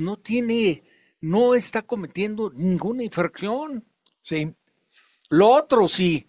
no está cometiendo ninguna infracción.
Sí.
Lo otro sí,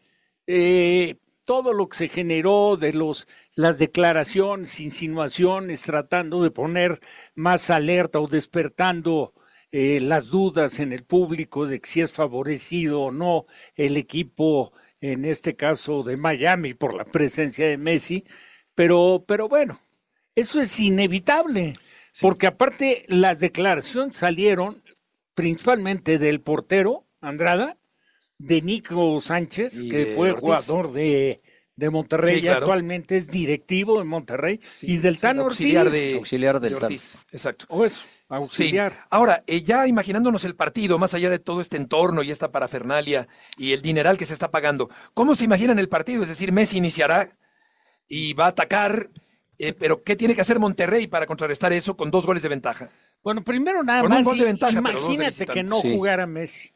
todo lo que se generó de las declaraciones, insinuaciones, tratando de poner más alerta o despertando las dudas en el público de que si es favorecido o no el equipo, en este caso de Miami, por la presencia de Messi, pero bueno, Eso es inevitable, porque aparte las declaraciones salieron principalmente del portero, Andrada, de Nico Sánchez, que fue
Ortiz.
Jugador de Monterrey,
Sí, claro.
y actualmente es directivo de Monterrey, y del Tano Ortiz.
Auxiliar del Tano.
Ortiz, exacto.
O eso, auxiliar.
Sí. Ahora, ya imaginándonos el partido, más allá de todo este entorno y esta parafernalia y el dineral que se está pagando, ¿cómo se imaginan el partido? Es decir, Messi iniciará y va a atacar, pero ¿qué tiene que hacer Monterrey para contrarrestar eso con 2 goles de ventaja?
Bueno, primero nada
Con un
más,
gol de ventaja, pero 2 de
imagínate
visitante.
que no
Sí.
jugara Messi.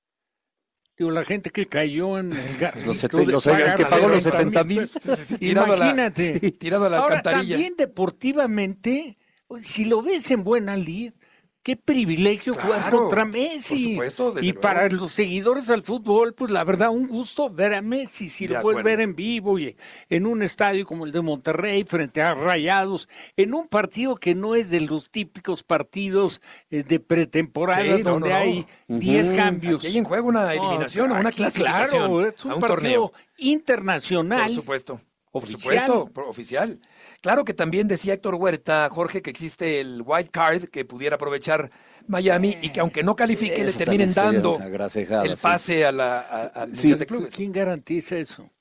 Digo, la gente que cayó en el
Los
garrito de
los
pagar
que pagó los
70,000.
70,000.
Tirado a la-
Imagínate.
tirado a la
Ahora,
alcantarilla.
también deportivamente, si lo ves en buena lid, qué privilegio jugar
Claro,
contra
por
Messi.
supuesto, desde
Y
luego.
para los seguidores al fútbol, pues la verdad, un gusto ver a Messi. Si
De
lo puedes
acuerdo.
ver en vivo y en un estadio como el de Monterrey, frente a Rayados, en un partido que no es de los típicos partidos de pretemporada,
Sí, no,
donde
no, no.
hay 10 cambios.
Aquí hay en juego una eliminación o una
aquí,
clasificación
claro, es un
a un
partido
torneo.
internacional.
Por supuesto.
Oficial.
Por supuesto, oficial. Claro que también decía Héctor Huerta, Jorge, que existe el wild card que pudiera aprovechar Miami y que aunque no califique le
Eso
terminen
también sería
dando
una grasejada,
el
sí.
pase al
Sí.
Mundial de Clubes.
¿Quién garantiza eso?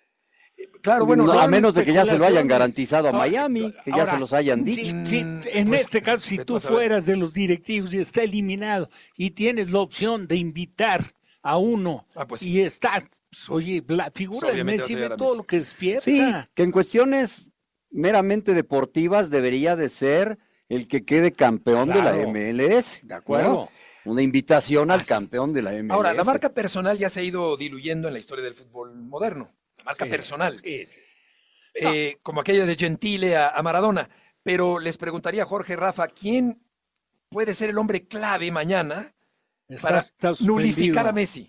Claro, bueno,
No,
son
a menos de que ya se lo hayan
especulaciones.
garantizado a
Ahora,
Miami, que ya
ahora,
se los hayan dicho.
En
pues,
este caso, si
vete
tú
a saber.
fueras de los directivos y está eliminado y tienes la opción de invitar a uno
pues sí.
y está, pues, oye, la figura de
Obviamente
Messi
vas a
ve
llegar a
todo
Messi.
lo que despierta.
Sí, que en cuestiones meramente deportivas debería de ser el que quede campeón de la
Claro.
MLS.
De acuerdo.
¿no? Una invitación al campeón de la MLS.
Ahora, la marca personal ya se ha ido diluyendo en la historia del fútbol moderno. La marca
Sí.
personal.
Sí, sí.
Como aquella de Gentile a Maradona. Pero les preguntaría, Jorge, Rafa, ¿quién puede ser el hombre clave mañana para
Está suspendido.
nulificar a Messi?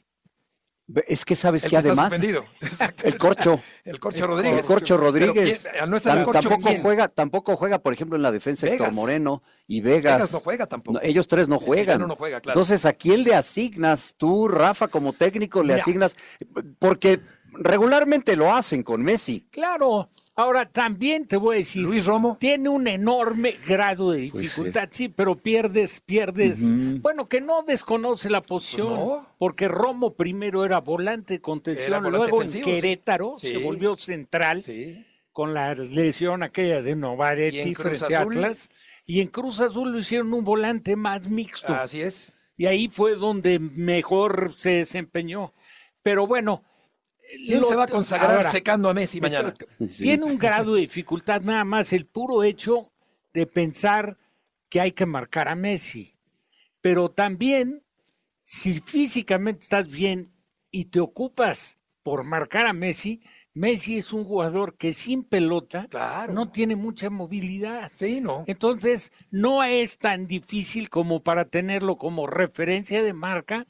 Es que sabes
El
que
que está
además
suspendido.
el Corcho,
El Corcho Rodríguez.
el Corcho Rodríguez
Pero al no estar el Corcho,
tampoco juega, por ejemplo, en la defensa Héctor
Vegas.
Moreno y Vegas.
Vegas no juega tampoco.
No, ellos tres no
El
juegan.
chileno no juega, claro.
Entonces, ¿a quién le asignas tú, Rafa, como técnico, le
Mira.
asignas? Porque regularmente lo hacen con Messi.
Claro. Ahora, también te voy a decir,
Luis Romo.
tiene un enorme grado de
Pues
dificultad, sí, pero pierdes,
Ujú.
bueno, que no desconoce la posición,
Pues no.
porque Romo primero era volante de contención,
Era volante
luego
defensivo,
en
sí.
Querétaro
Sí.
se volvió central
Sí.
con la lesión aquella de
Y
Novaretti
en Cruz
frente a
Azul.
Atlas, y en Cruz Azul lo hicieron un volante más mixto,
Así es.
y ahí fue donde mejor se desempeñó. Pero bueno,
¿Quién se va a consagrar
ahora,
secando a Messi mañana?
Sí.
tiene un grado de dificultad nada más el puro hecho de pensar que hay que marcar a Messi. Pero también, si físicamente estás bien y te ocupas por marcar a Messi, Messi es un jugador que sin pelota
Claro.
no tiene mucha movilidad.
Sí, no.
Entonces, no es tan difícil como para tenerlo como referencia de marca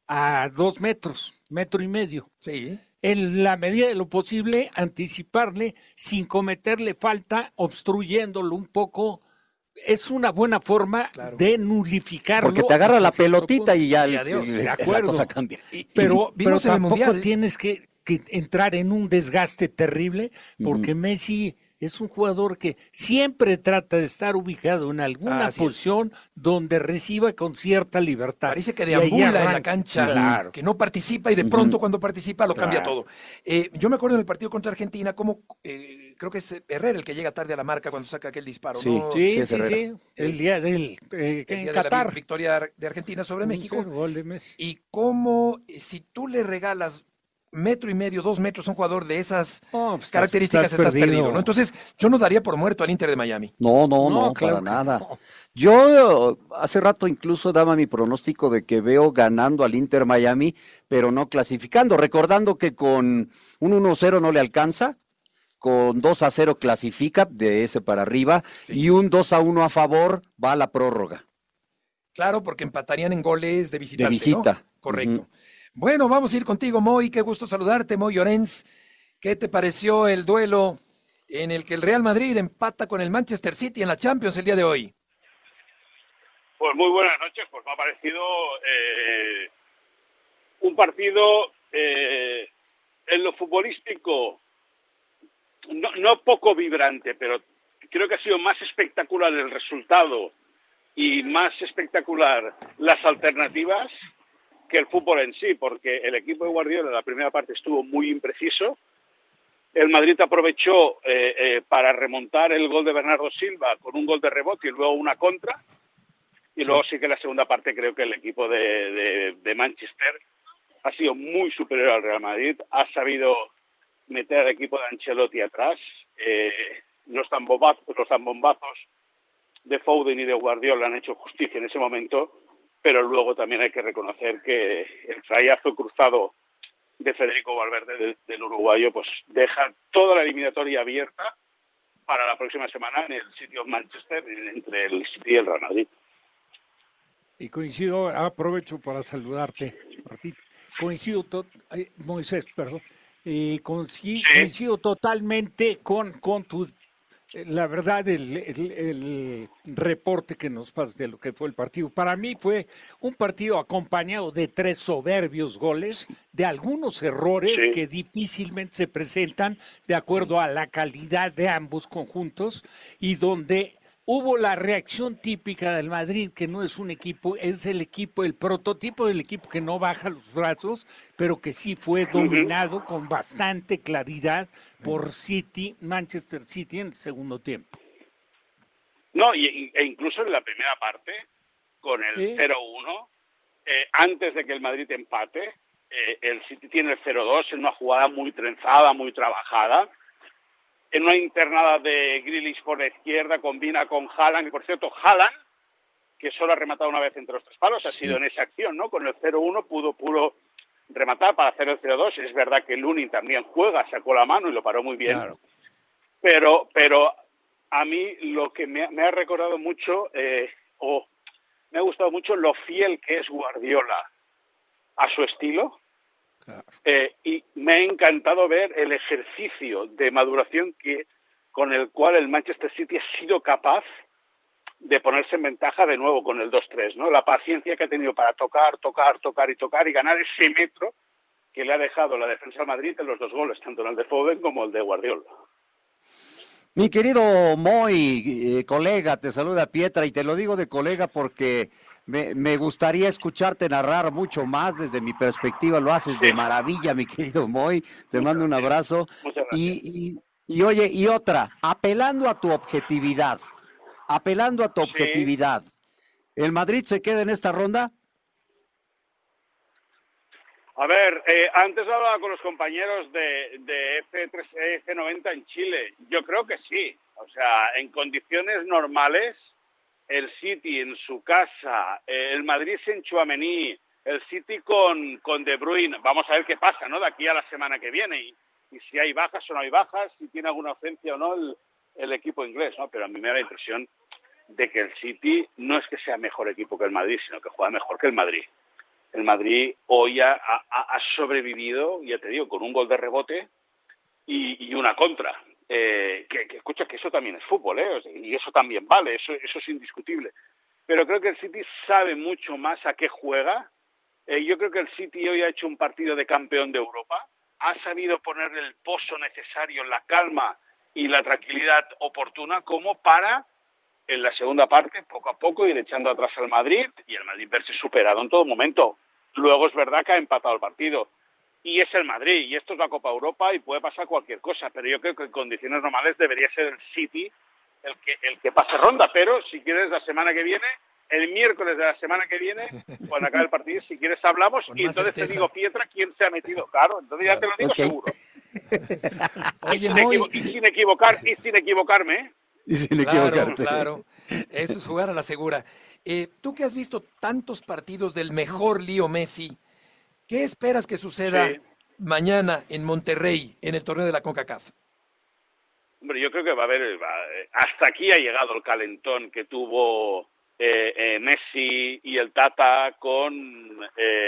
a 2 metros, 1.5 metros.
Sí.
En la medida de lo posible, anticiparle sin cometerle falta, obstruyéndolo un poco. Es una buena forma de nulificarlo.
Porque te agarra
hasta
la
cierto
pelotita
punto.
y ya
Y adiós.
De
la
acuerdo.
cosa cambia.
Pero
vimos en el
tampoco
Mundial.
tienes que entrar en un desgaste terrible, porque Messi es un jugador que siempre trata de estar ubicado en alguna
Así es.
posición donde reciba con cierta libertad.
Parece que
Y ahí
deambula en la
arranca.
cancha,
Claro.
que no participa y de pronto cuando participa lo cambia
Claro.
todo. Yo me acuerdo en el partido contra Argentina cómo creo que es Herrera el que llega tarde a la marca cuando saca aquel disparo,
Sí.
¿no?
Sí,
es
sí,
Herrera.
sí. El día del
El
en
día de la
Qatar.
victoria de Argentina sobre México.
1-0, gol de Messi.
Y cómo si tú le regalas 1.5 metros, 2 metros a un jugador de esas
Oh, pues
características, estás perdido, ¿no? Entonces, yo no daría por muerto al Inter de Miami.
No,
No, claro
para
que
nada.
no.
Yo hace rato incluso daba mi pronóstico de que veo ganando al Inter Miami, pero no clasificando, recordando que con un 1-0 no le alcanza, con 2-0 clasifica de ese para arriba y un 2-1 a favor va a la prórroga.
Claro, porque empatarían en goles de visitante,
De visita.
¿no? Correcto.
Ujú.
Bueno, vamos a ir contigo, Moy. Qué gusto saludarte, Moy Llorens. ¿Qué te pareció el duelo en el que el Real Madrid empata con el Manchester City en la Champions el día de hoy?
Pues muy buenas noches, pues me ha parecido un partido en lo futbolístico no poco vibrante, pero
creo que ha sido más espectacular el resultado y más espectacular las alternativas que el fútbol en sí, porque el equipo de Guardiola en la primera parte estuvo muy impreciso. El Madrid aprovechó para remontar el gol de Bernardo Silva con un gol de rebote y luego una contra. Y luego sí que en la segunda parte creo que el equipo de Manchester ha sido muy superior al Real Madrid. Ha sabido meter al equipo de Ancelotti atrás. Los zambombazos de Foden y de Guardiola han hecho justicia en ese momento, pero luego también hay que reconocer que el trayazo cruzado de Federico Valverde del uruguayo pues deja toda la eliminatoria abierta para la próxima semana en el City of Manchester, entre el City y el Real Madrid.
Y coincido, aprovecho para saludarte, Martín. Moisés, perdón. Coincido totalmente con tu... La verdad, el reporte que nos pasas de lo que fue el partido. Para mí fue un partido acompañado de 3 soberbios goles, de algunos errores que difícilmente se presentan de acuerdo a la calidad de ambos conjuntos, y donde hubo la reacción típica del Madrid, que no es un equipo, es el prototipo del equipo que no baja los brazos, pero que sí fue dominado con bastante claridad por Manchester City en el segundo tiempo.
No, e incluso en la primera parte, con el 0-1, antes de que el Madrid empate, el City tiene el 0-2 en una jugada muy trenzada, muy trabajada. En una internada de Grealish por la izquierda, combina con Haaland, y por cierto, Haaland, que solo ha rematado una vez entre los 3 palos, ha sido en esa acción, ¿no? Con el 0-1 pudo rematar para hacer el 0-2. Es verdad que Lunin también juega, sacó la mano y lo paró muy bien. Claro. Pero a mí lo que me ha recordado mucho, me ha gustado mucho lo fiel que es Guardiola a su estilo. Claro. Y me ha encantado ver el ejercicio de maduración con el cual el Manchester City ha sido capaz de ponerse en ventaja de nuevo con el 2-3, ¿no? La paciencia que ha tenido para tocar y ganar ese metro que le ha dejado la defensa al Madrid en los 2 goles, tanto en el de Foden como el de Guardiola.
Mi querido Moy, colega, te saluda Pietra, y te lo digo de colega porque me gustaría escucharte narrar mucho más desde mi perspectiva. Lo haces de maravilla, mi querido Moy. Te mando un abrazo. Y oye, y otra, apelando a tu objetividad, ¿el Madrid se queda en esta ronda?
A ver, antes hablaba con los compañeros de F90 en Chile. Yo creo que sí. O sea, en condiciones normales, el City en su casa, el Madrid sin Tchouaméni, el City con De Bruyne. Vamos a ver qué pasa, ¿no? De aquí a la semana que viene. Y si hay bajas o no hay bajas, si tiene alguna ausencia o no el equipo inglés, ¿no? Pero a mí me da la impresión de que el City no es que sea mejor equipo que el Madrid, sino que juega mejor que el Madrid. El Madrid hoy ha sobrevivido, ya te digo, con un gol de rebote y una contra. Escucha, que eso también es fútbol, ¿eh? Y eso también vale, eso es indiscutible. Pero creo que el City sabe mucho más a qué juega. Yo creo que el City hoy ha hecho un partido de campeón de Europa. Ha sabido ponerle el pozo necesario, la calma y la tranquilidad oportuna como para, en la segunda parte, poco a poco, ir echando atrás al Madrid y el Madrid verse superado en todo momento. Luego es verdad que ha empatado el partido. Y es el Madrid, y esto es la Copa Europa y puede pasar cualquier cosa, pero yo creo que en condiciones normales debería ser el City el que pase ronda. Pero si quieres, la semana que viene, el miércoles de la semana que viene, cuando acabe el partido, si quieres hablamos, y entonces certeza. Te digo, Pietra, quién se ha metido. Claro, entonces ya te lo digo seguro. Oye, sin equivocarme, ¿eh?
Y sin equivocarte. Claro, eso es jugar a la segura. Tú que has visto tantos partidos del mejor Leo Messi, ¿qué esperas que suceda mañana en Monterrey, en el torneo de la CONCACAF?
Hombre, yo creo que va a haber, hasta aquí ha llegado el calentón que tuvo Messi y el Tata con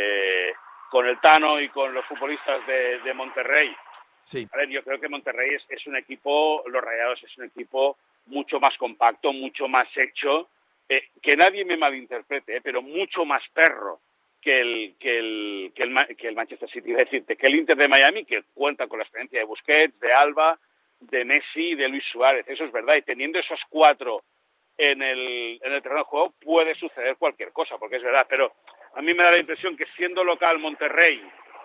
el Tano y con los futbolistas de Monterrey. Sí. A ver, yo creo que Monterrey es un equipo, los Rayados es un equipo mucho más compacto, mucho más hecho, que nadie me malinterprete, pero mucho más perro que el Manchester City. Es decir, que el Inter de Miami, que cuenta con la experiencia de Busquets, de Alba, de Messi y de Luis Suárez, eso es verdad, y teniendo esos 4 en el terreno de juego puede suceder cualquier cosa, porque es verdad, pero a mí me da la impresión que siendo local Monterrey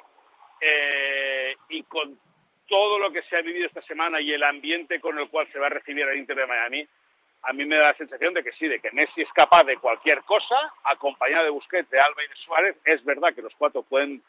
y con todo lo que se ha vivido esta semana y el ambiente con el cual se va a recibir al Inter de Miami, a mí me da la sensación de que sí, de que Messi es capaz de cualquier cosa, acompañado de Busquets, de Alba y de Suárez. Es verdad que los 4 pueden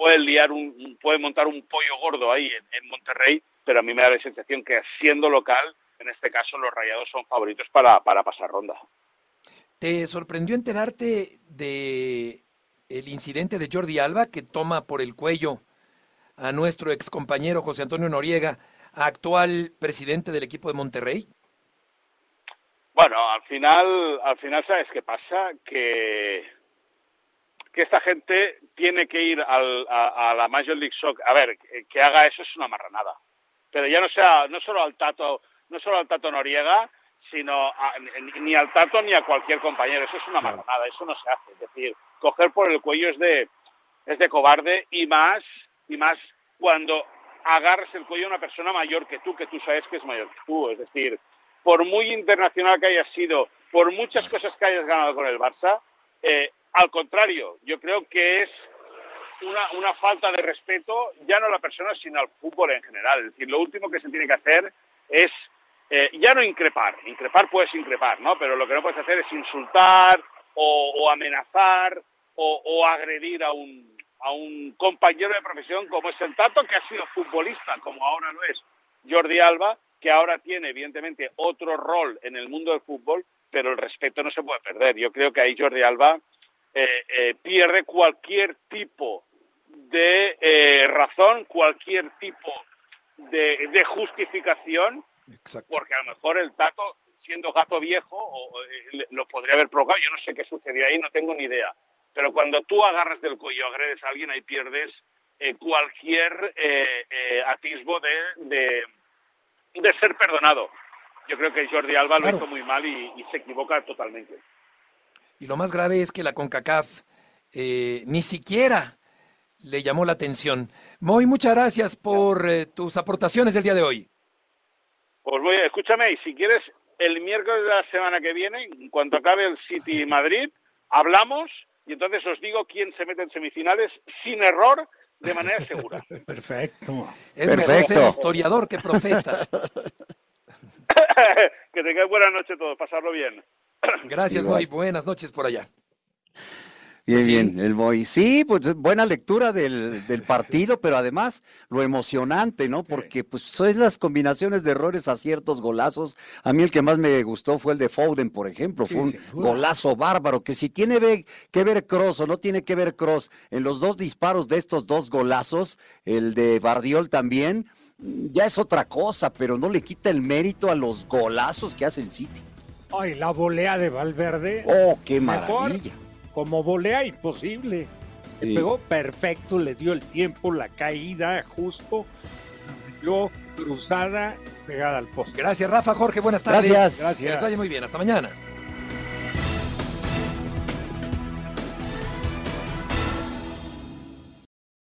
montar un pollo gordo ahí en Monterrey, pero a mí me da la sensación que siendo local, en este caso los Rayados son favoritos para pasar ronda.
¿Te sorprendió enterarte de el incidente de Jordi Alba, que toma por el cuello a nuestro excompañero José Antonio Noriega, actual presidente del equipo de Monterrey?
Bueno, al final ¿sabes qué pasa? Que esta gente tiene que ir a la Major League Soccer. A ver, que haga eso es una marranada. Pero ya no solo al Tato Noriega, sino ni al Tato ni a cualquier compañero. Eso es una marranada, eso no se hace. Es decir, coger por el cuello es de cobarde, y más cuando agarras el cuello a una persona mayor que tú sabes que es mayor que tú. Es decir, por muy internacional que hayas sido, por muchas cosas que hayas ganado con el Barça, al contrario, yo creo que es una falta de respeto, ya no a la persona, sino al fútbol en general. Es decir, lo último que se tiene que hacer es, ya no increpar puedes increpar, ¿no? Pero lo que no puedes hacer es insultar o amenazar o agredir a un compañero de profesión como es el Tato, que ha sido futbolista, como ahora lo es Jordi Alba, que ahora tiene evidentemente otro rol en el mundo del fútbol, pero el respeto no se puede perder. Yo creo que ahí Jordi Alba pierde cualquier tipo de razón, cualquier tipo de justificación. Exacto. Porque a lo mejor el Tato, siendo gato viejo, lo podría haber provocado. Yo no sé qué sucedió ahí, no tengo ni idea. Pero cuando tú agarras del cuello, agredes a alguien, ahí pierdes cualquier atisbo de ser perdonado. Yo creo que Jordi Alba lo hizo muy mal y se equivoca totalmente.
Y lo más grave es que la CONCACAF ni siquiera le llamó la atención. Moy, muchas gracias por tus aportaciones del día de hoy.
Pues escúchame, y si quieres, el miércoles de la semana que viene, en cuanto acabe el City Madrid, hablamos y entonces os digo quién se mete en semifinales sin error, de manera segura.
Perfecto.
Es mejor ser historiador que profeta.
Que tengáis buena noche a todos, pasarlo bien.
Gracias, Moy. Buenas noches por allá.
Bien, el Moy. Sí, pues buena lectura del partido, pero además lo emocionante, ¿no? Porque pues son las combinaciones de errores, aciertos, golazos. A mí el que más me gustó fue el de Foden, por ejemplo. Fue un golazo bárbaro, que si tiene que ver Kroos o no tiene que ver Kroos en los 2 disparos de estos 2 golazos, el de Vardiol también, ya es otra cosa, pero no le quita el mérito a los golazos que hace el City.
Ay, la volea de Valverde.
¡Oh, qué maravilla!
Como volea imposible. Sí. Le pegó perfecto, le dio el tiempo, la caída justo, luego cruzada, pegada al poste.
Gracias, Rafa. Jorge, buenas tardes.
Gracias.
Que les vaya muy bien. Hasta mañana.